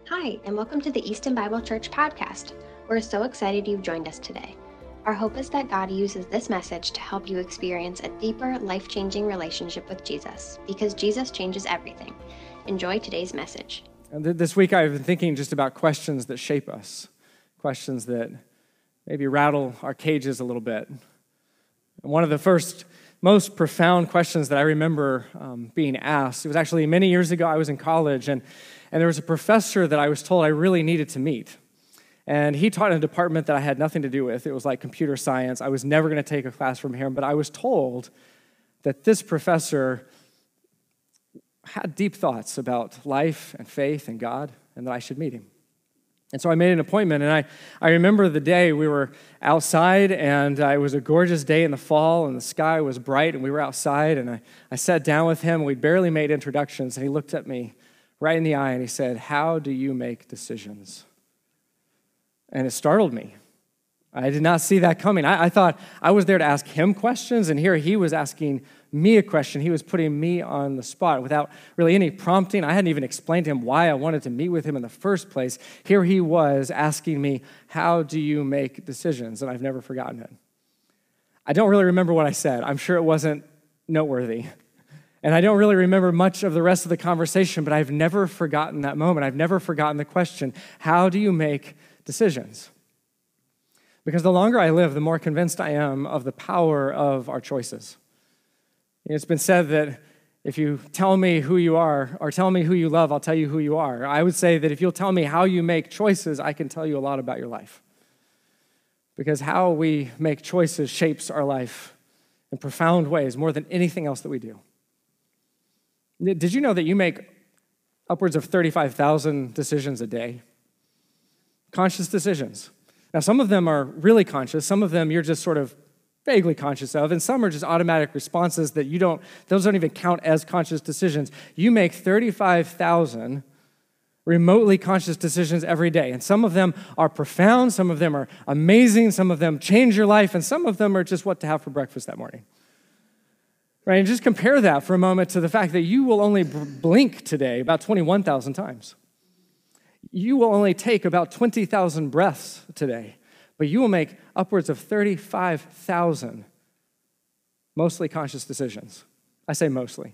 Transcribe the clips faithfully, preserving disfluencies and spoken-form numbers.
Hi, and welcome to the Easton Bible Church podcast. We're so excited you've joined us today. Our hope is that God uses this message to help you experience a deeper, life-changing relationship with Jesus, because Jesus changes everything. Enjoy today's message. And this week I've been thinking just about questions that shape us, questions that maybe rattle our cages a little bit. And one of the first, most profound questions that I remember um, being asked, it was actually many years ago. I was in college, and, and there was a professor that I was told I really needed to meet. And he taught in a department that I had nothing to do with. It was like computer science. I was never going to take a class from him, but I was told that this professor had deep thoughts about life and faith and God, and that I should meet him. And so I made an appointment, and I, I remember the day we were outside, and uh, it was a gorgeous day in the fall, and the sky was bright, and we were outside, and I, I sat down with him, and we barely made introductions, and he looked at me right in the eye, and he said, "How do you make decisions?" And it startled me. I did not see that coming. I, I thought I was there to ask him questions, and here he was asking me a question. He was putting me on the spot without really any prompting. I hadn't even explained to him why I wanted to meet with him in the first place. Here he was asking me, "How do you make decisions?" And I've never forgotten it. I don't really remember what I said. I'm sure it wasn't noteworthy. And I don't really remember much of the rest of the conversation, but I've never forgotten that moment. I've never forgotten the question, how do you make decisions? Because the longer I live, the more convinced I am of the power of our choices. It's been said that if you tell me who you are or tell me who you love, I'll tell you who you are. I would say that if you'll tell me how you make choices, I can tell you a lot about your life. Because how we make choices shapes our life in profound ways, more than anything else that we do. Did you know that you make upwards of thirty-five thousand decisions a day? Conscious decisions. Now, some of them are really conscious. Some of them you're just sort of vaguely conscious of, and some are just automatic responses that you don't, those don't even count as conscious decisions. You make thirty-five thousand remotely conscious decisions every day, and some of them are profound, some of them are amazing, some of them change your life, and some of them are just what to have for breakfast that morning. Right? And just compare that for a moment to the fact that you will only blink today about twenty-one thousand times. You will only take about twenty thousand breaths today, but you will make upwards of thirty-five thousand mostly conscious decisions. I say mostly.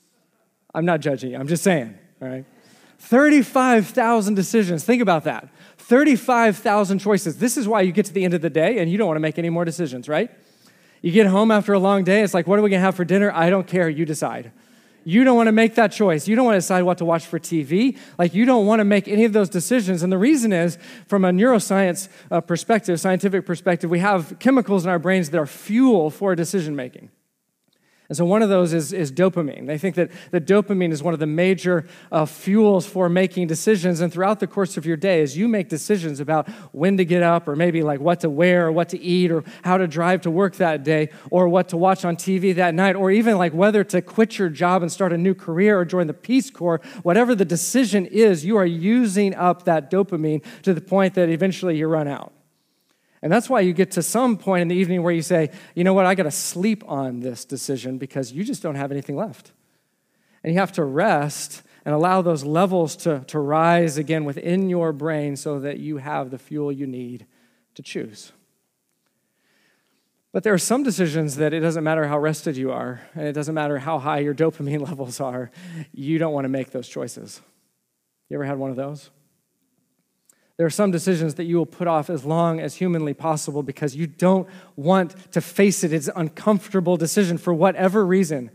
I'm not judging you. I'm just saying, all right? thirty-five thousand decisions. Think about that. thirty-five thousand choices. This is why you get to the end of the day and you don't want to make any more decisions, right? You get home after a long day, it's like, what are we going to have for dinner? I don't care. You decide. You don't want to make that choice. You don't want to decide what to watch for T V. Like, you don't want to make any of those decisions. And the reason is, from a neuroscience uh, perspective, scientific perspective, we have chemicals in our brains that are fuel for decision-making. And so one of those is, is dopamine. They think that, that dopamine is one of the major uh, fuels for making decisions. And throughout the course of your day, as you make decisions about when to get up, or maybe like what to wear, or what to eat, or how to drive to work that day, or what to watch on T V that night, or even like whether to quit your job and start a new career or join the Peace Corps, whatever the decision is, you are using up that dopamine to the point that eventually you run out. And that's why you get to some point in the evening where you say, you know what, I got to sleep on this decision because you just don't have anything left. And you have to rest and allow those levels to, to rise again within your brain so that you have the fuel you need to choose. But there are some decisions that it doesn't matter how rested you are, and it doesn't matter how high your dopamine levels are, you don't want to make those choices. You ever had one of those? There are some decisions that you will put off as long as humanly possible because you don't want to face it. It's an uncomfortable decision for whatever reason.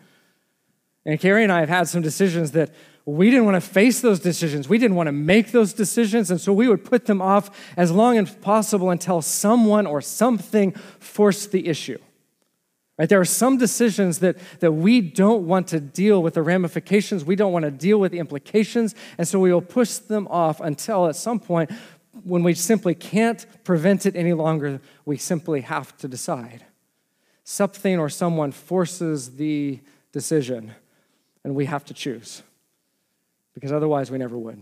And Carrie and I have had some decisions that we didn't want to face those decisions. We didn't want to make those decisions, and so we would put them off as long as possible until someone or something forced the issue. Right? There are some decisions that, that we don't want to deal with the ramifications. We don't want to deal with the implications. And so we will push them off until at some point, when we simply can't prevent it any longer, we simply have to decide. Something or someone forces the decision, and we have to choose. Because otherwise we never would.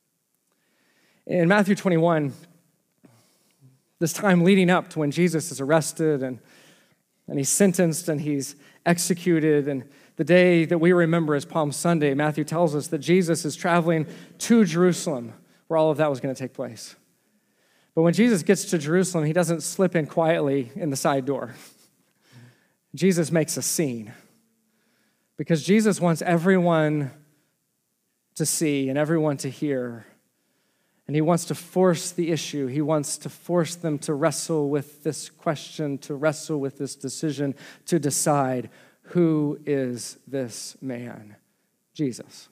In Matthew twenty-one, this time leading up to when Jesus is arrested and And he's sentenced and he's executed. And the day that we remember as Palm Sunday, Matthew tells us that Jesus is traveling to Jerusalem where all of that was going to take place. But when Jesus gets to Jerusalem, he doesn't slip in quietly in the side door. Jesus makes a scene because Jesus wants everyone to see and everyone to hear. And he wants to force the issue. He wants to force them to wrestle with this question, to wrestle with this decision, to decide, who is this man? Jesus.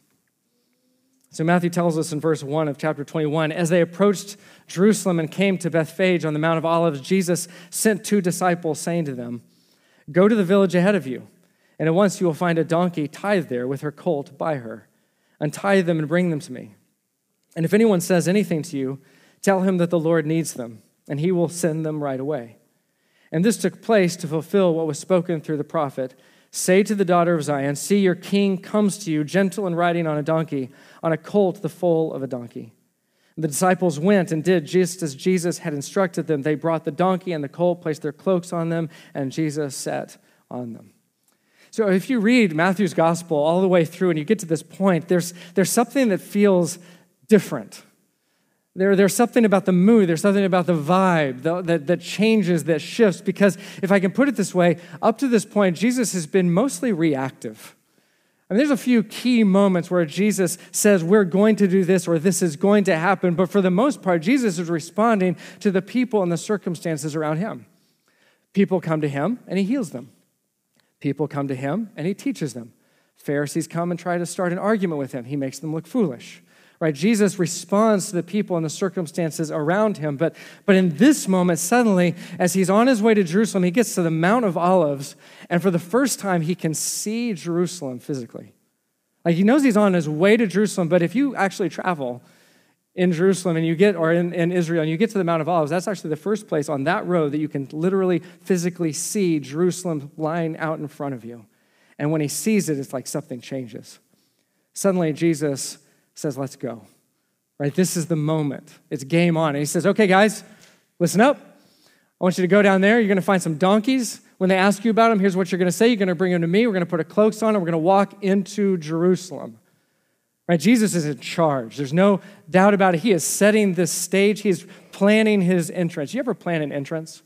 So Matthew tells us in verse one of chapter twenty-one, as they approached Jerusalem and came to Bethphage on the Mount of Olives, Jesus sent two disciples, saying to them, "Go to the village ahead of you, and at once you will find a donkey tied there with her colt by her. Untie them and bring them to me. And if anyone says anything to you, tell him that the Lord needs them, and he will send them right away." And this took place to fulfill what was spoken through the prophet. "Say to the daughter of Zion, see, your king comes to you, gentle and riding on a donkey, on a colt, the foal of a donkey." And the disciples went and did just as Jesus had instructed them. They brought the donkey and the colt, placed their cloaks on them, and Jesus sat on them. So if you read Matthew's gospel all the way through and you get to this point, there's, there's something that feels different. There, there's something about the mood, there's something about the vibe that, that, that changes, that shifts, because if I can put it this way, up to this point, Jesus has been mostly reactive. I mean, there's a few key moments where Jesus says, we're going to do this or this is going to happen, but for the most part, Jesus is responding to the people and the circumstances around him. People come to him and he heals them. People come to him and he teaches them. Pharisees come and try to start an argument with him. He makes them look foolish. Right? Jesus responds to the people and the circumstances around him. But, but in this moment, suddenly, as he's on his way to Jerusalem, he gets to the Mount of Olives, and for the first time, he can see Jerusalem physically. Like, he knows he's on his way to Jerusalem, but if you actually travel in Jerusalem and you get, or in, in Israel, and you get to the Mount of Olives, that's actually the first place on that road that you can literally physically see Jerusalem lying out in front of you. And when he sees it, it's like something changes. Suddenly, Jesus says, let's go, right? This is the moment. It's game on. And he says, okay, guys, listen up. I want you to go down there. You're going to find some donkeys. When they ask you about them, here's what you're going to say. You're going to bring them to me. We're going to put our cloaks on, and we're going to walk into Jerusalem, right? Jesus is in charge. There's no doubt about it. He is setting this stage. He's planning his entrance. You ever plan an entrance?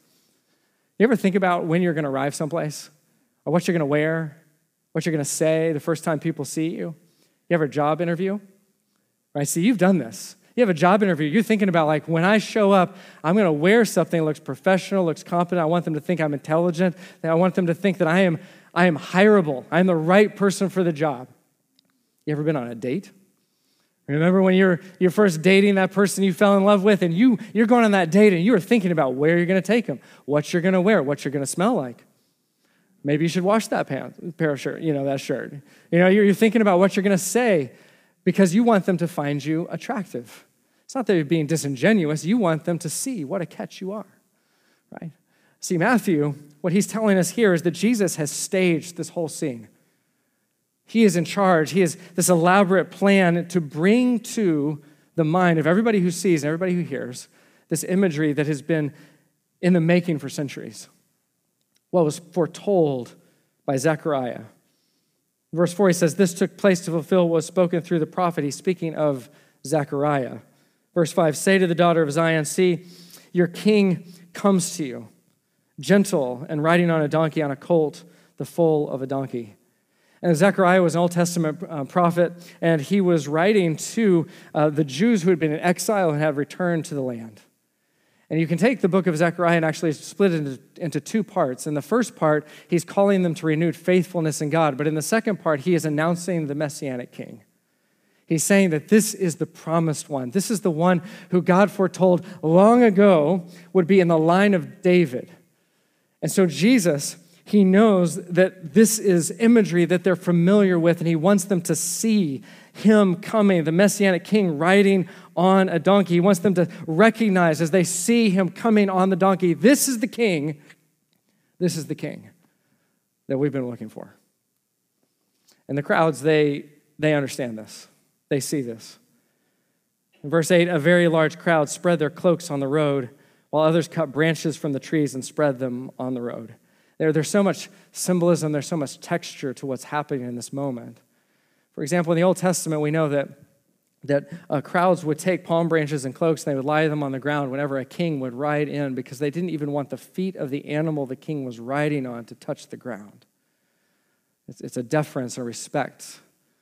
You ever think about when you're going to arrive someplace, or what you're going to wear, what you're going to say the first time people see you? You have a job interview? Right? See, you've done this. You have a job interview. You're thinking about, like, when I show up, I'm going to wear something that looks professional, looks competent. I want them to think I'm intelligent. I want them to think that I am, I am hireable. I'm the right person for the job. You ever been on a date? Remember when you're, you're first dating that person you fell in love with, and you, you're going on that date, and you were thinking about where you're going to take them, what you're going to wear, what you're going to smell like. Maybe you should wash that pant, pair of shirt, you know, that shirt. You know, you're, you're thinking about what you're going to say, because you want them to find you attractive. It's not that you're being disingenuous. You want them to see what a catch you are, right? See, Matthew, what he's telling us here is that Jesus has staged this whole scene. He is in charge. He has this elaborate plan to bring to the mind of everybody who sees and everybody who hears this imagery that has been in the making for centuries. What was foretold by Zechariah. Verse four, he says, this took place to fulfill what was spoken through the prophet. He's speaking of Zechariah. Verse five, say to the daughter of Zion, see, your king comes to you, gentle and riding on a donkey, on a colt, the foal of a donkey. And Zechariah was an Old Testament uh, prophet, and he was writing to uh, the Jews who had been in exile and had returned to the land. And you can take the book of Zechariah and actually split it into, into two parts. In the first part, he's calling them to renewed faithfulness in God. But in the second part, he is announcing the Messianic King. He's saying that this is the promised one. This is the one who God foretold long ago would be in the line of David. And so Jesus, he knows that this is imagery that they're familiar with, and he wants them to see him coming, the Messianic King riding on a donkey. He wants them to recognize as they see him coming on the donkey, this is the king, this is the king that we've been looking for. And the crowds, they, they understand this. They see this. In verse eight, a very large crowd spread their cloaks on the road, while others cut branches from the trees and spread them on the road. There, there's so much symbolism, there's so much texture to what's happening in this moment. For example, in the Old Testament, we know that that uh, crowds would take palm branches and cloaks and they would lie them on the ground whenever a king would ride in because they didn't even want the feet of the animal the king was riding on to touch the ground. It's, it's a deference and respect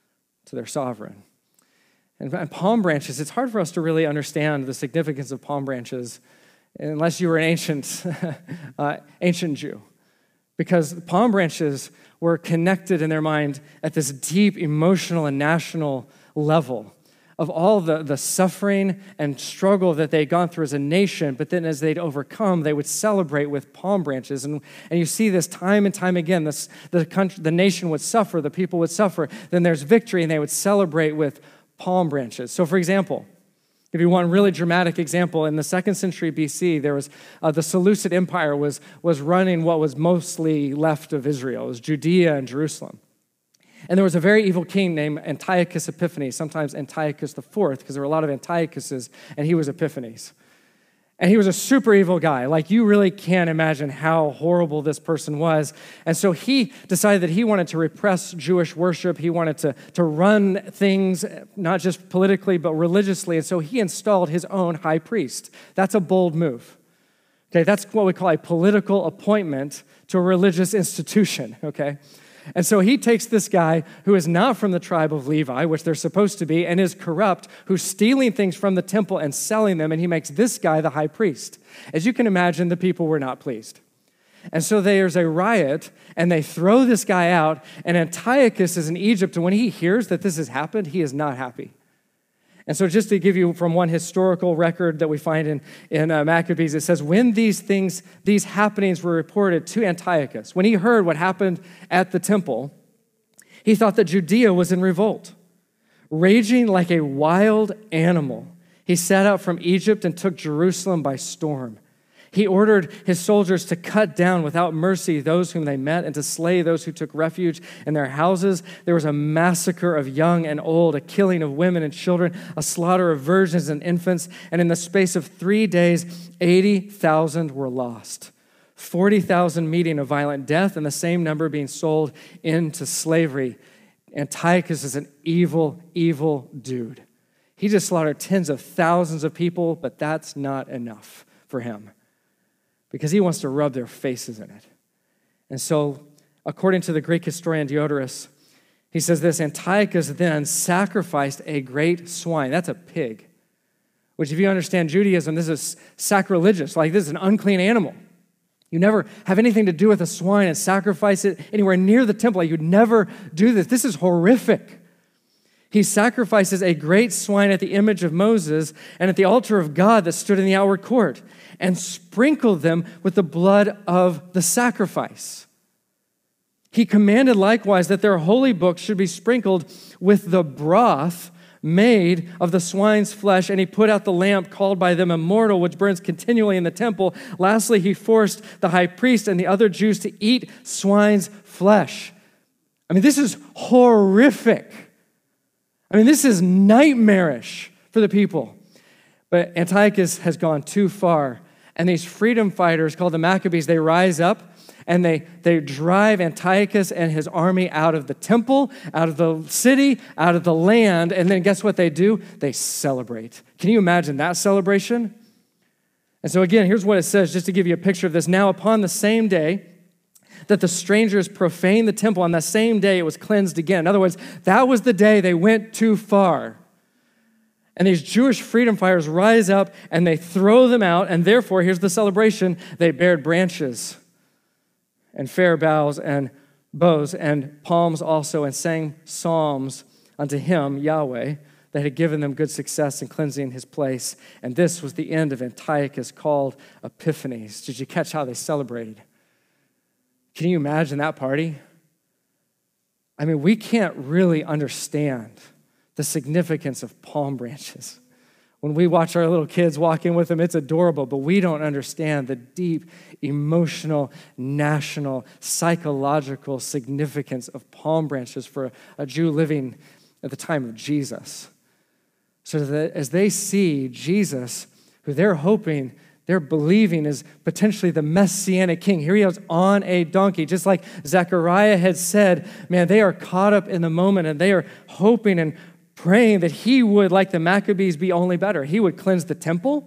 to their sovereign. And, and palm branches, it's hard for us to really understand the significance of palm branches unless you were an ancient, uh, ancient Jew. Because palm branches were connected in their mind at this deep emotional and national level of all the, the suffering and struggle that they'd gone through as a nation, but then as they'd overcome, they would celebrate with palm branches. And, and you see this time and time again. This, the, country, the nation would suffer, the people would suffer, then there's victory, and they would celebrate with palm branches. So for example, if you want a really dramatic example, in the second century B C, there was uh, the Seleucid Empire was, was running what was mostly left of Israel. It was Judea and Jerusalem. And there was a very evil king named Antiochus Epiphanes, sometimes Antiochus the Fourth, because there were a lot of Antiochuses, and he was Epiphanes. And he was a super evil guy. Like, you really can't imagine how horrible this person was. And so he decided that he wanted to repress Jewish worship. He wanted to, to run things, not just politically, but religiously. And so he installed his own high priest. That's a bold move. Okay, that's what we call a political appointment to a religious institution, okay? And so he takes this guy who is not from the tribe of Levi, which they're supposed to be, and is corrupt, who's stealing things from the temple and selling them, and he makes this guy the high priest. As you can imagine, the people were not pleased. And so there's a riot, and they throw this guy out, and Antiochus is in Egypt, and when he hears that this has happened, he is not happy. And so just to give you from one historical record that we find in, in uh, Maccabees, it says, when these things, these happenings were reported to Antiochus, when he heard what happened at the temple, he thought that Judea was in revolt. Raging like a wild animal, he set out from Egypt and took Jerusalem by storm. He ordered his soldiers to cut down without mercy those whom they met and to slay those who took refuge in their houses. There was a massacre of young and old, a killing of women and children, a slaughter of virgins and infants, and in the space of three days, eighty thousand were lost. forty thousand meeting a violent death, and the same number being sold into slavery. Antiochus is an evil, evil dude. He just slaughtered tens of thousands of people, but that's not enough for him, because he wants to rub their faces in it. And so, according to the Greek historian Diodorus, he says this, Antiochus then sacrificed a great swine. That's a pig, which if you understand Judaism, this is sacrilegious. Like, this is an unclean animal. You never have anything to do with a swine and sacrifice it anywhere near the temple. Like, you'd never do this. This is horrific. He sacrifices a great swine at the image of Moses and at the altar of God that stood in the outward court and sprinkled them with the blood of the sacrifice. He commanded likewise that their holy books should be sprinkled with the broth made of the swine's flesh, and he put out the lamp called by them immortal, which burns continually in the temple. Lastly, he forced the high priest and the other Jews to eat swine's flesh. I mean, this is horrific. I mean, this is nightmarish for the people. But Antiochus has gone too far. And these freedom fighters called the Maccabees, they rise up and they, they drive Antiochus and his army out of the temple, out of the city, out of the land. And then guess what they do? They celebrate. Can you imagine that celebration? And so again, here's what it says, just to give you a picture of this. Now, upon the same day that the strangers profaned the temple, on that same day it was cleansed again. In other words, that was the day they went too far. And these Jewish freedom fighters rise up and they throw them out, and therefore, here's the celebration, they bared branches and fair boughs and bows and palms also, and sang psalms unto him, Yahweh, that had given them good success in cleansing his place. And this was the end of Antiochus, called Epiphanes. Did you catch how they celebrated? Can you imagine that party? I mean, we can't really understand the significance of palm branches. When we watch our little kids walk in with them, it's adorable, but we don't understand the deep emotional, national, psychological significance of palm branches for a Jew living at the time of Jesus. So that as they see Jesus, who they're hoping, they're believing is potentially the Messianic king. Here he is on a donkey, just like Zechariah had said, man, they are caught up in the moment and they are hoping and praying that he would, like the Maccabees, be only better. He would cleanse the temple,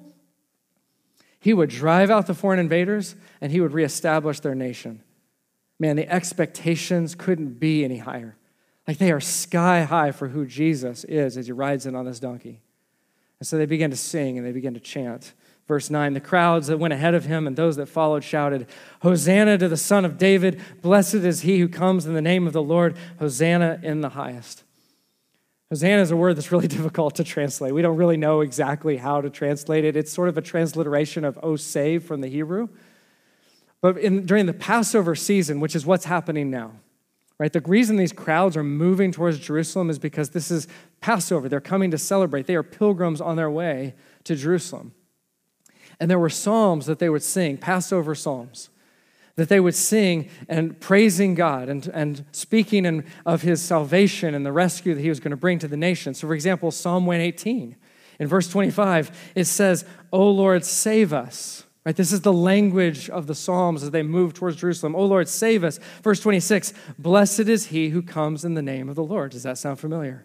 he would drive out the foreign invaders, and he would reestablish their nation. Man, the expectations couldn't be any higher. Like they are sky high for who Jesus is as he rides in on this donkey. And so they began to sing and they began to chant. Verse nine, the crowds that went ahead of him and those that followed shouted, Hosanna to the Son of David. Blessed is he who comes in the name of the Lord. Hosanna in the highest. Hosanna is a word that's really difficult to translate. We don't really know exactly how to translate it. It's sort of a transliteration of "oh, save" from the Hebrew. But in, during the Passover season, which is what's happening now, right? The reason these crowds are moving towards Jerusalem is because this is Passover. They're coming to celebrate. They are pilgrims on their way to Jerusalem. And there were psalms that they would sing, Passover psalms, that they would sing and praising God and, and speaking in, of his salvation and the rescue that he was going to bring to the nation. So, for example, Psalm one eighteen, in verse twenty-five, it says, O Lord, save us. Right? This is the language of the Psalms as they move towards Jerusalem. O Lord, save us. Verse twenty-six, blessed is he who comes in the name of the Lord. Does that sound familiar?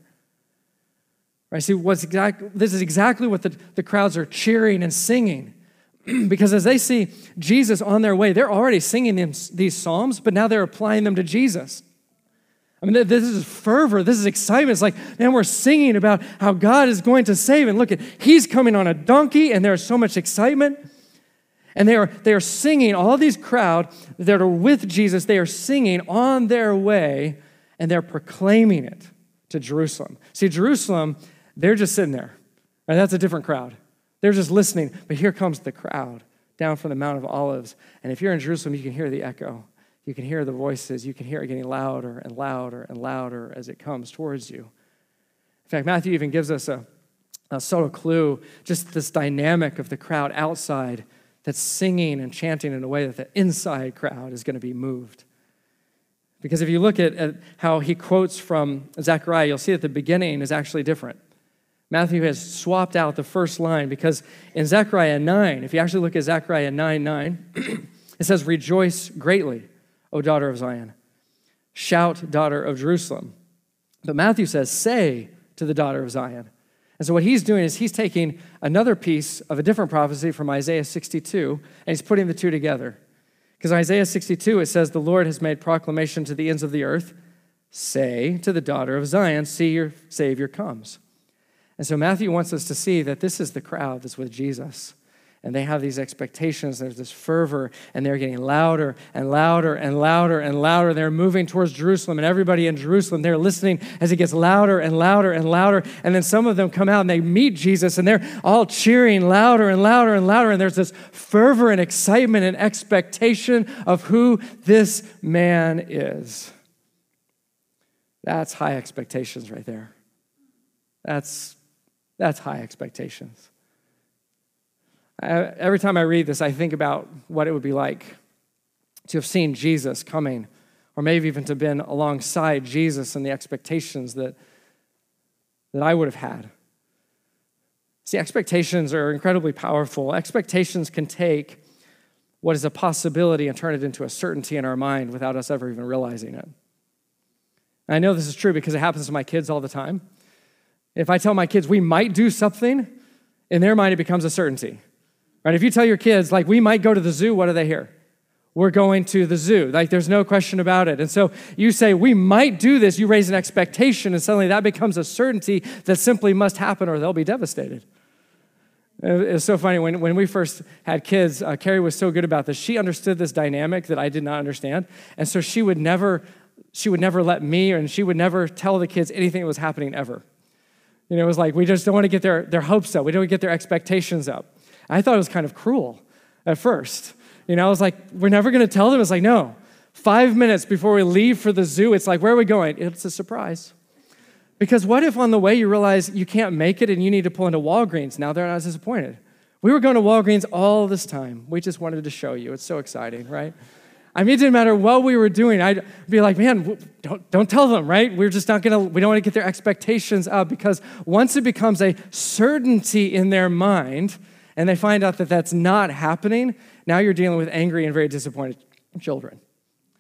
Right? See, what's exact, this is exactly what the, the crowds are cheering and singing. Because as they see Jesus on their way, they're already singing these, these psalms, but now they're applying them to Jesus. I mean, this is fervor. This is excitement. It's like, man, we're singing about how God is going to save. And look at, he's coming on a donkey, and there's so much excitement. And they are, they are singing, all these crowd that are with Jesus, they are singing on their way, and they're proclaiming it to Jerusalem. See, Jerusalem, they're just sitting there. Right? That's a different crowd. They're just listening, but here comes the crowd down from the Mount of Olives. And if you're in Jerusalem, you can hear the echo. You can hear the voices. You can hear it getting louder and louder and louder as it comes towards you. In fact, Matthew even gives us a, a subtle clue, just this dynamic of the crowd outside that's singing and chanting in a way that the inside crowd is going to be moved. Because if you look at, at how he quotes from Zechariah, you'll see that the beginning is actually different. Matthew has swapped out the first line because in Zechariah nine, if you actually look at Zechariah nine nine, it says, rejoice greatly, O daughter of Zion. Shout, daughter of Jerusalem. But Matthew says, say to the daughter of Zion. And so what he's doing is he's taking another piece of a different prophecy from Isaiah sixty-two, and he's putting the two together. Because Isaiah sixty-two, it says, the Lord has made proclamation to the ends of the earth. Say to the daughter of Zion, see your Savior comes. And so Matthew wants us to see that this is the crowd that's with Jesus. And they have these expectations. There's this fervor, and they're getting louder and louder and louder and louder. They're moving towards Jerusalem, and everybody in Jerusalem, they're listening as it gets louder and louder and louder. And then some of them come out and they meet Jesus, and they're all cheering louder and louder and louder. And there's this fervor and excitement and expectation of who this man is. That's high expectations right there. That's That's high expectations. I, every time I read this, I think about what it would be like to have seen Jesus coming, or maybe even to have been alongside Jesus and the expectations that, that I would have had. See, expectations are incredibly powerful. Expectations can take what is a possibility and turn it into a certainty in our mind without us ever even realizing it. And I know this is true because it happens to my kids all the time. If I tell my kids we might do something, in their mind it becomes a certainty. Right? If you tell your kids, like, we might go to the zoo, what do they hear? We're going to the zoo. Like, there's no question about it. And so you say, we might do this, you raise an expectation, and suddenly that becomes a certainty that simply must happen or they'll be devastated. It's so funny. When, when we first had kids, uh, Carrie was so good about this. She understood this dynamic that I did not understand. And so she would never, she would never let me, and she would never tell the kids anything that was happening ever. You know, it was like, we just don't want to get their, their hopes up. We don't want to get their expectations up. I thought it was kind of cruel at first. You know, I was like, we're never going to tell them. It's like, no. Five minutes before we leave for the zoo, it's like, where are we going? It's a surprise. Because what if on the way you realize you can't make it and you need to pull into Walgreens? Now they're not as disappointed. We were going to Walgreens all this time. We just wanted to show you. It's so exciting, right? I mean, it didn't matter what we were doing. I'd be like, man, don't, don't tell them, right? We're just not going to, we don't want to get their expectations up, because once it becomes a certainty in their mind and they find out that that's not happening, now you're dealing with angry and very disappointed children.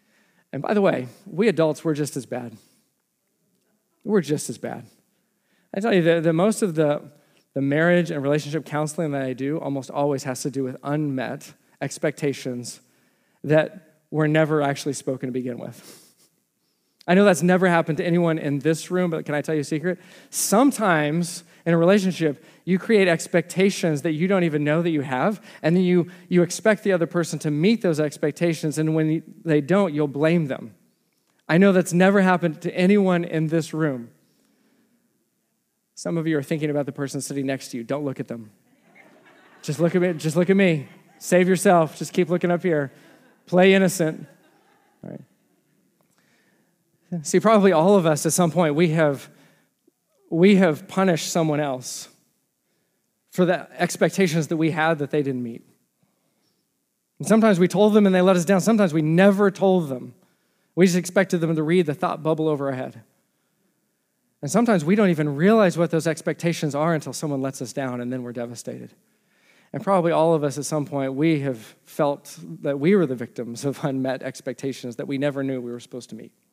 And by the way, we adults, we're just as bad. We're just as bad. I tell you that the most of the, the marriage and relationship counseling that I do almost always has to do with unmet expectations that were never actually spoken to begin with. I know that's never happened to anyone in this room, but can I tell you a secret? Sometimes in a relationship, you create expectations that you don't even know that you have, and then you, you expect the other person to meet those expectations, and when you, they don't, you'll blame them. I know that's never happened to anyone in this room. Some of you are thinking about the person sitting next to you. Don't look at them. Just look at me. Just look at me. Save yourself. Just keep looking up here. Play innocent. All right. See, probably all of us at some point, we have, we have punished someone else for the expectations that we had that they didn't meet. And sometimes we told them and they let us down. Sometimes we never told them. We just expected them to read the thought bubble over our head. And sometimes we don't even realize what those expectations are until someone lets us down, and then we're devastated. And probably all of us at some point, we have felt that we were the victims of unmet expectations that we never knew we were supposed to meet.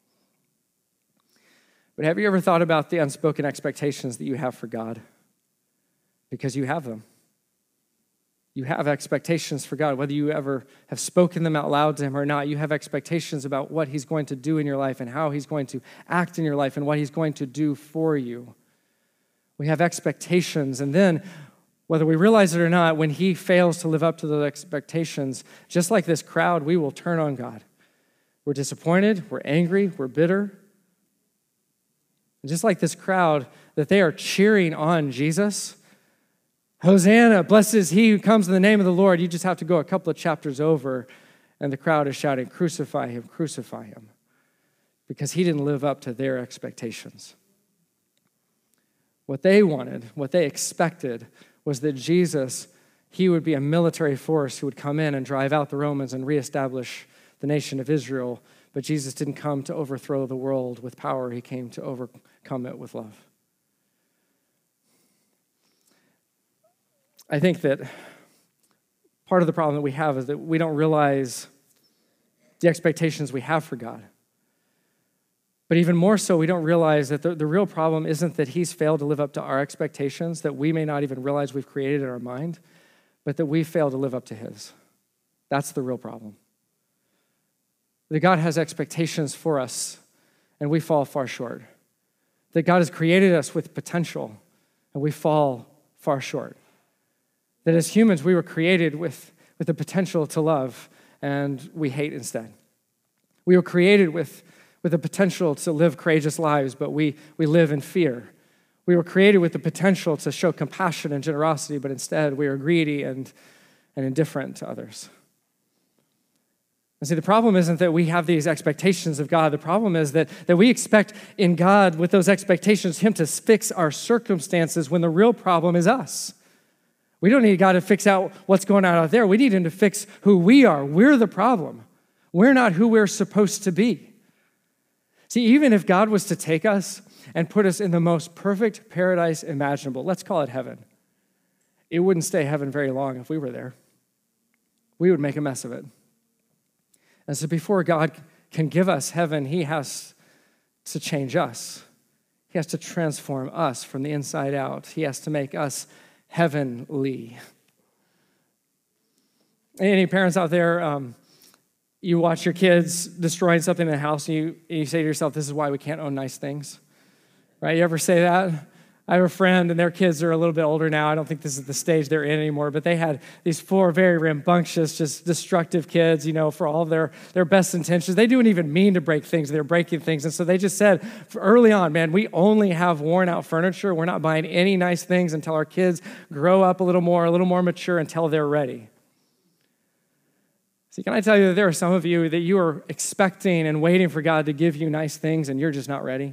But have you ever thought about the unspoken expectations that you have for God? Because you have them. You have expectations for God, whether you ever have spoken them out loud to him or not. You have expectations about what he's going to do in your life and how he's going to act in your life and what he's going to do for you. We have expectations, and then whether we realize it or not, when he fails to live up to those expectations, just like this crowd, we will turn on God. We're disappointed, we're angry, we're bitter. And just like this crowd, that they are cheering on Jesus. Hosanna, blessed is he who comes in the name of the Lord. You just have to go a couple of chapters over, and the crowd is shouting, crucify him, crucify him, because he didn't live up to their expectations. What they wanted, what they expected, was that Jesus, he would be a military force who would come in and drive out the Romans and reestablish the nation of Israel. But Jesus didn't come to overthrow the world with power. He came to overcome it with love. I think that part of the problem that we have is that we don't realize the expectations we have for God. But even more so, we don't realize that the, the real problem isn't that he's failed to live up to our expectations that we may not even realize we've created in our mind, but that we fail to live up to his. That's the real problem. That God has expectations for us, and we fall far short. That God has created us with potential, and we fall far short. That as humans, we were created with, with the potential to love, and we hate instead. We were created with, with the potential to live courageous lives, but we, we live in fear. We were created with the potential to show compassion and generosity, but instead we are greedy and, and indifferent to others. And see, the problem isn't that we have these expectations of God. The problem is that, that we expect in God, with those expectations, him to fix our circumstances when the real problem is us. We don't need God to fix out what's going on out there. We need him to fix who we are. We're the problem. We're not who we're supposed to be. See, even if God was to take us and put us in the most perfect paradise imaginable, let's call it heaven, it wouldn't stay heaven very long if we were there. We would make a mess of it. And so before God can give us heaven, he has to change us. He has to transform us from the inside out. He has to make us heavenly. Any parents out there, um, you watch your kids destroying something in the house, and you, and you say to yourself, this is why we can't own nice things, right? You ever say that? I have a friend, and their kids are a little bit older now. I don't think this is the stage they're in anymore, but they had these four very rambunctious, just destructive kids, you know, for all their, their best intentions. They didn't even mean to break things. They're breaking things. And so they just said early on, man, we only have worn out furniture. We're not buying any nice things until our kids grow up a little more, a little more mature, until they're ready. See, can I tell you that there are some of you that you are expecting and waiting for God to give you nice things, and you're just not ready?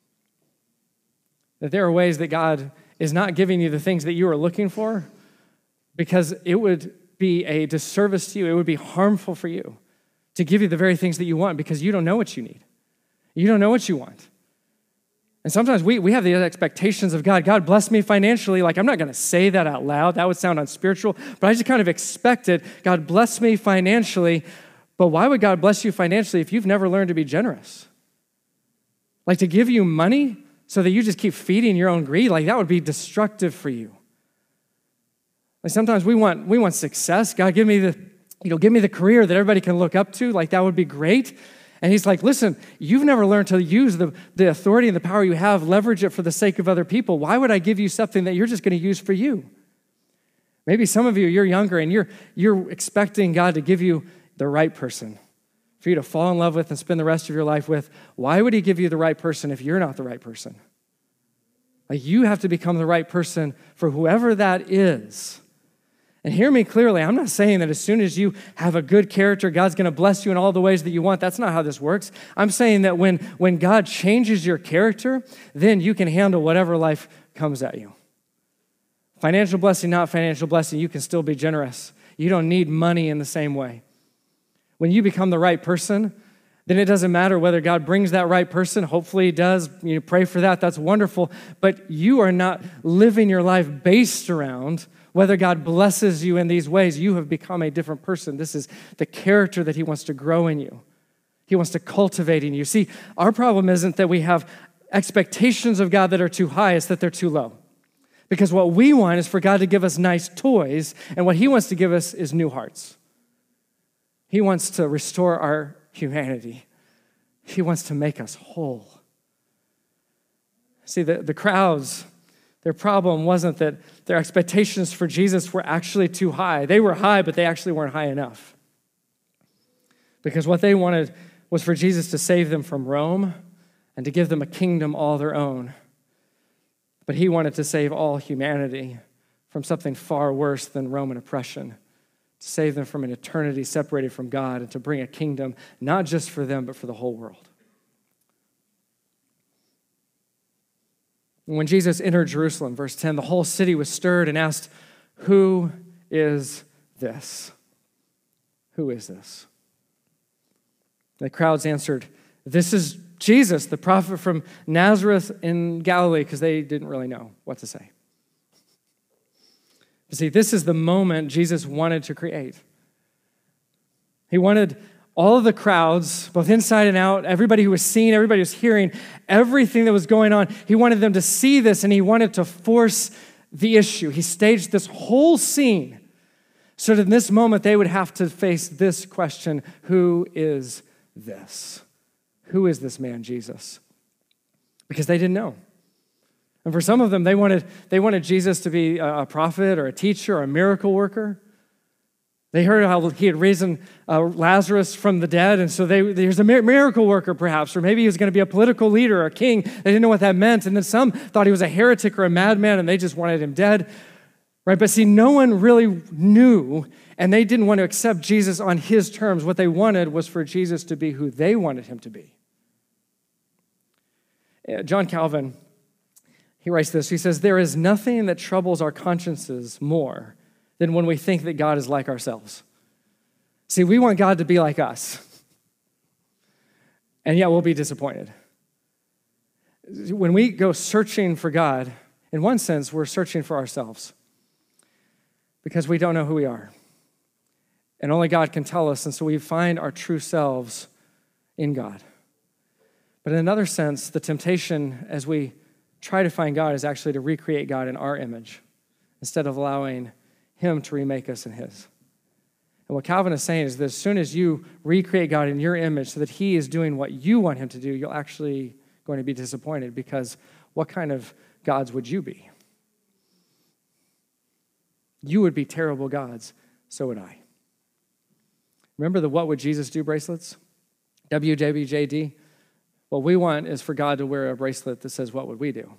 That there are ways that God is not giving you the things that you are looking for because it would be a disservice to you. It would be harmful for you to give you the very things that you want because you don't know what you need. You don't know what you want. And sometimes we, we have the expectations of God. God, bless me financially. Like, I'm not going to say that out loud. That would sound unspiritual. But I just kind of expected, God, bless me financially. But why would God bless you financially if you've never learned to be generous? Like, to give you money so that you just keep feeding your own greed, like that would be destructive for you. Like sometimes we want we want success. God, give me the, you know, give me the career that everybody can look up to. Like that would be great. And he's like, listen, you've never learned to use the, the authority and the power you have, leverage it for the sake of other people. Why would I give you something that you're just going to use for you? Maybe some of you, you're younger and you're you're expecting God to give you the right person for you to fall in love with and spend the rest of your life with. Why would he give you the right person if you're not the right person? Like you have to become the right person for whoever that is. And hear me clearly, I'm not saying that as soon as you have a good character, God's going to bless you in all the ways that you want. That's not how this works. I'm saying that when, when God changes your character, then you can handle whatever life comes at you. Financial blessing, not financial blessing, you can still be generous. You don't need money in the same way. When you become the right person, then it doesn't matter whether God brings that right person. Hopefully he does. You know, pray for that. That's wonderful. But you are not living your life based around whether God blesses you in these ways. You have become a different person. This is the character that he wants to grow in you. He wants to cultivate in you. See, our problem isn't that we have expectations of God that are too high, it's that they're too low. Because what we want is for God to give us nice toys, and what he wants to give us is new hearts. He wants to restore our humanity. He wants to make us whole. See, the, the crowds, their problem wasn't that their expectations for Jesus were actually too high. They were high, but they actually weren't high enough. Because what they wanted was for Jesus to save them from Rome and to give them a kingdom all their own. But he wanted to save all humanity from something far worse than Roman oppression, to save them from an eternity separated from God and to bring a kingdom not just for them, but for the whole world. When Jesus entered Jerusalem, verse ten, the whole city was stirred and asked, "Who is this? Who is this?" The crowds answered, "This is Jesus, the prophet from Nazareth in Galilee," because they didn't really know what to say. You see, this is the moment Jesus wanted to create. He wanted all of the crowds, both inside and out, everybody who was seeing, everybody who was hearing, everything that was going on, he wanted them to see this, and he wanted to force the issue. He staged this whole scene so that in this moment they would have to face this question: who is this? Who is this man, Jesus? Because they didn't know. And for some of them, they wanted, they wanted Jesus to be a prophet or a teacher or a miracle worker. They heard how he had risen uh, Lazarus from the dead, and so they, there's a miracle worker perhaps, or maybe he was going to be a political leader or a king. They didn't know what that meant. And then some thought he was a heretic or a madman, and they just wanted him dead. Right? But see, no one really knew, and they didn't want to accept Jesus on his terms. What they wanted was for Jesus to be who they wanted him to be. John Calvin, he writes this. He says, "There is nothing that troubles our consciences more than when we think that God is like ourselves." See, we want God to be like us, and yet we'll be disappointed. When we go searching for God, in one sense, we're searching for ourselves because we don't know who we are. And only God can tell us, and so we find our true selves in God. But in another sense, the temptation as we try to find God is actually to recreate God in our image instead of allowing him to remake us in his. And what Calvin is saying is that as soon as you recreate God in your image so that he is doing what you want him to do, you're actually going to be disappointed, because what kind of gods would you be? You would be terrible gods, so would I. Remember the "What Would Jesus Do" bracelets? W W J D? What we want is for God to wear a bracelet that says, "What would we do?"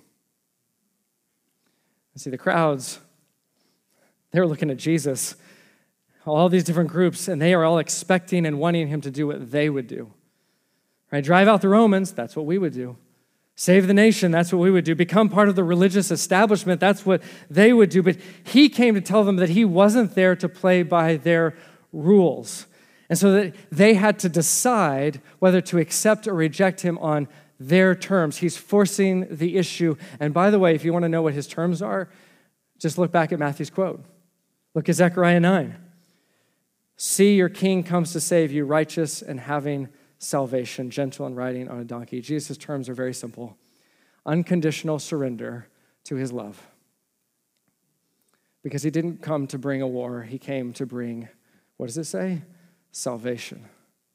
And see, the crowds, they're looking at Jesus, all these different groups, and they are all expecting and wanting him to do what they would do. Right? Drive out the Romans, that's what we would do. Save the nation, that's what we would do. Become part of the religious establishment, that's what they would do. But he came to tell them that he wasn't there to play by their rules. And so that they had to decide whether to accept or reject him on their terms. He's forcing the issue. And by the way, if you want to know what his terms are, just look back at Matthew's quote. Look at Zechariah nine. "See, your king comes to save you, righteous and having salvation, gentle and riding on a donkey." Jesus' terms are very simple. unconditional surrender to his love. Because he didn't come to bring a war, he came to bring, what does it say? Salvation.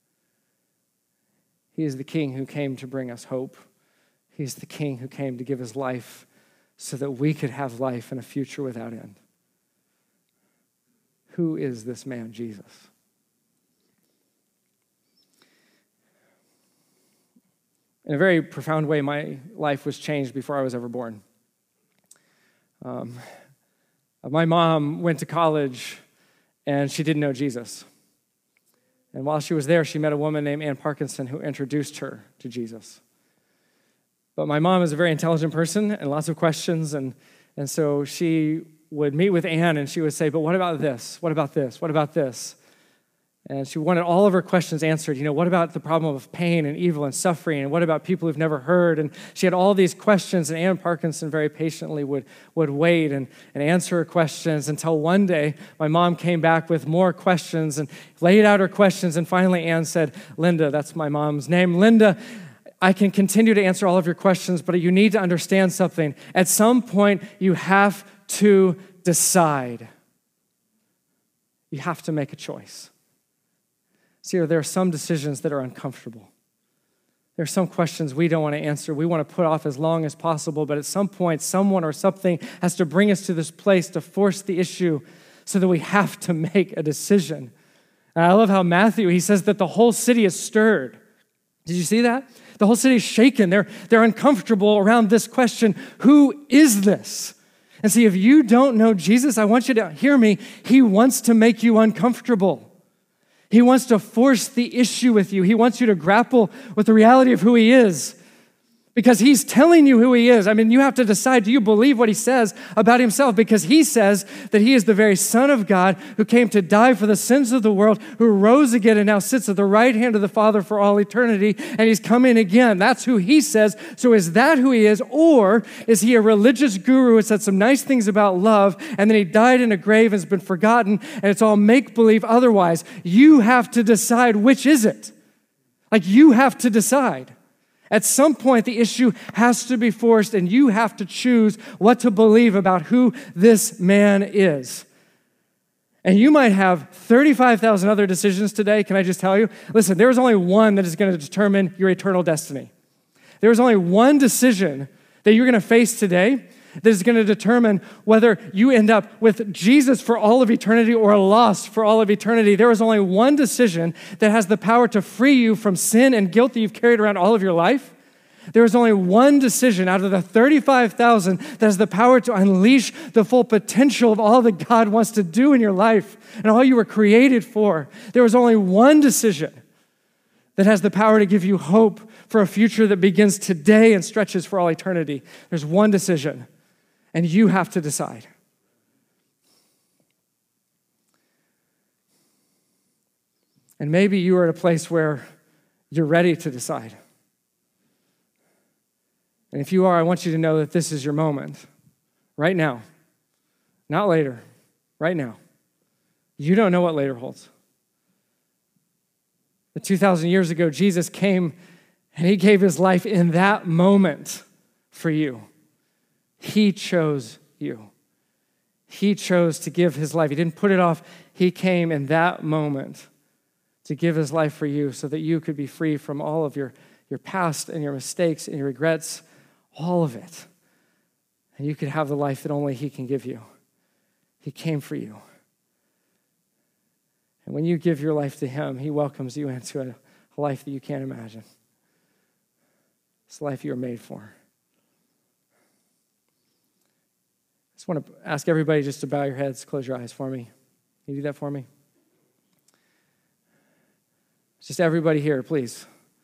He is the King who came to bring us hope. He is the King who came to give his life so that we could have life and a future without end. Who is this man, Jesus? In a very profound way, my life was changed before I was ever born. Um, my mom went to college, and she didn't know Jesus. And while she was there, she met a woman named Ann Parkinson who introduced her to Jesus. But my mom is a very intelligent person and lots of questions, and, and so she would meet with Ann, and she would say, but what about this? What about this? What about this? And she wanted all of her questions answered. You know, what about the problem of pain and evil and suffering? And what about people who've never heard? And she had all these questions, and Ann Parkinson very patiently would, would wait and, and answer her questions until one day my mom came back with more questions and laid out her questions. And finally Ann said, Linda, that's my mom's name, Linda, I can continue to answer all of your questions, but you need to understand something. At some point, you have to decide. You have to make a choice. See, there are some decisions that are uncomfortable. There are some questions we don't want to answer. We want to put off as long as possible, but at some point, someone or something has to bring us to this place to force the issue so that we have to make a decision. And I love how Matthew, he says that the whole city is stirred. Did you see that? The whole city is shaken. They're, they're uncomfortable around this question, who is this? And see, if you don't know Jesus, I want you to hear me. He wants to make you uncomfortable. He wants to force the issue with you. He wants you to grapple with the reality of who he is because he's telling you who he is. I mean, you have to decide, do you believe what he says about himself? Because he says that he is the very Son of God who came to die for the sins of the world, who rose again and now sits at the right hand of the Father for all eternity, and he's coming again. That's who he says. So is that who he is? Or is he a religious guru who said some nice things about love, and then he died in a grave and has been forgotten, and it's all make-believe otherwise? You have to decide which is it. Like, you have to decide. At some point, the issue has to be forced, and you have to choose what to believe about who this man is. And you might have thirty-five thousand other decisions today. Can I just tell you? Listen, there's only one that is going to determine your eternal destiny. There's only one decision that you're going to face today that is going to determine whether you end up with Jesus for all of eternity or lost for all of eternity. There is only one decision that has the power to free you from sin and guilt that you've carried around all of your life. There is only one decision out of the thirty-five thousand that has the power to unleash the full potential of all that God wants to do in your life and all you were created for. There is only one decision that has the power to give you hope for a future that begins today and stretches for all eternity. There's one decision. And you have to decide. And maybe you are at a place where you're ready to decide. And if you are, I want you to know that this is your moment. Right now. Not later. Right now. You don't know what later holds. But two thousand years ago, Jesus came and he gave his life in that moment for you. He chose you. He chose to give his life. He didn't put it off. He came in that moment to give his life for you so that you could be free from all of your, your past and your mistakes and your regrets, all of it. And you could have the life that only he can give you. He came for you. And when you give your life to him, he welcomes you into a, a life that you can't imagine. It's the life you were made for. I just want to ask everybody just to bow your heads, close your eyes for me. Can you do that for me? Just everybody here, please.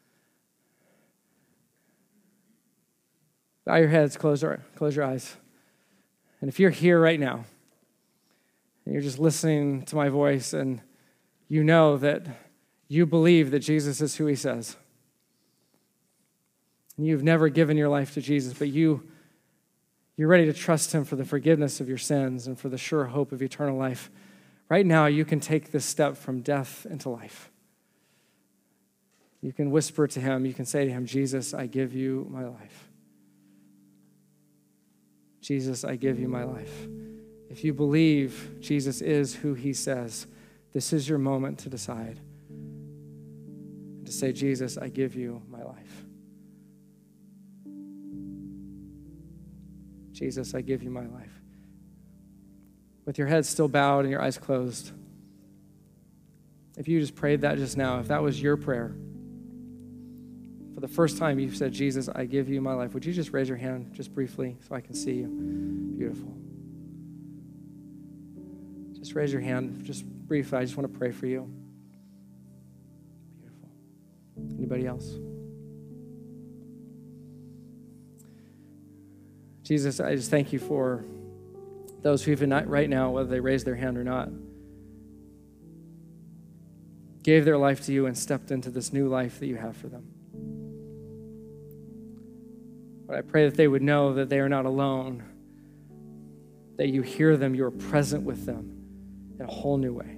Bow your heads, close your, close your eyes. And if you're here right now, and you're just listening to my voice, and you know that you believe that Jesus is who he says, and you've never given your life to Jesus, but you You're ready to trust him for the forgiveness of your sins and for the sure hope of eternal life. Right now, you can take this step from death into life. You can whisper to him, you can say to him, Jesus, I give you my life. Jesus, I give you my life. If you believe Jesus is who he says, this is your moment to decide. To say, Jesus, I give you my life. Jesus, I give you my life. With your head still bowed and your eyes closed, if you just prayed that just now, if that was your prayer, for the first time you've said, Jesus, I give you my life, would you just raise your hand just briefly so I can see you? Beautiful. Just raise your hand just briefly. I just want to pray for you. Beautiful. Anybody else? Jesus, I just thank you for those who even right now, whether they raised their hand or not, gave their life to you and stepped into this new life that you have for them. But I pray that they would know that they are not alone, that you hear them, you are present with them in a whole new way.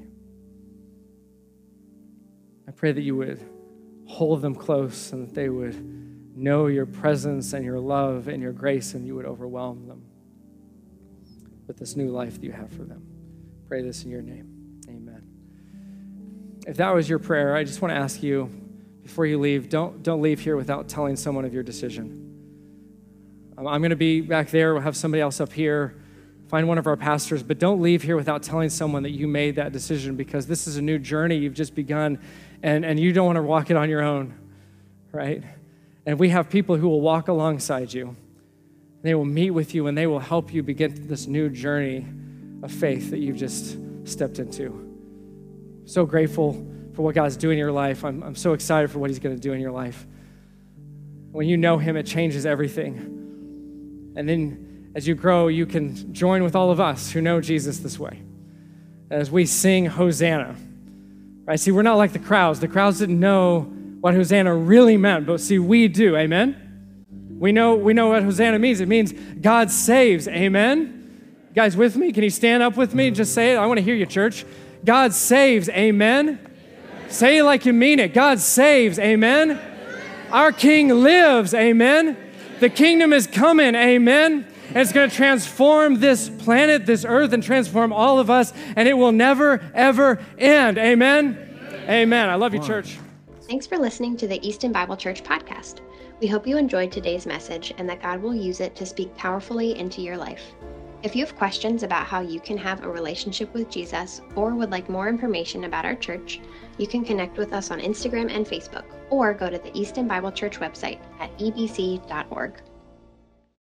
I pray that you would hold them close and that they would know your presence and your love and your grace, and you would overwhelm them with this new life that you have for them. Pray this in your name. Amen. If that was your prayer, I just want to ask you, before you leave, don't, don't leave here without telling someone of your decision. Um, I'm going to be back there. We'll have somebody else up here. Find one of our pastors, but don't leave here without telling someone that you made that decision, because this is a new journey you've just begun, and, and you don't want to walk it on your own, right? And we have people who will walk alongside you. They will meet with you, and they will help you begin this new journey of faith that you've just stepped into. So grateful for what God's doing in your life. I'm, I'm so excited for what he's going to do in your life. When you know him, it changes everything. And then as you grow, you can join with all of us who know Jesus this way. As we sing Hosanna, right? See, we're not like the crowds. The crowds didn't know what Hosanna really meant, but see, we do, amen? We know, we know what Hosanna means. It means God saves, amen? You guys with me? Can you stand up with me and just say it? I want to hear you, church. God saves, amen? Amen. Say it like you mean it. God saves, amen? Amen. Our King lives, amen? Amen. The kingdom is coming, amen? And it's going to transform this planet, this earth, and transform all of us, and it will never, ever end, amen? Amen. Amen. I love you, church. Thanks for listening to the Easton Bible Church podcast. We hope you enjoyed today's message and that God will use it to speak powerfully into your life. If you have questions about how you can have a relationship with Jesus or would like more information about our church, you can connect with us on Instagram and Facebook, or go to the Easton Bible Church website at e b c dot org.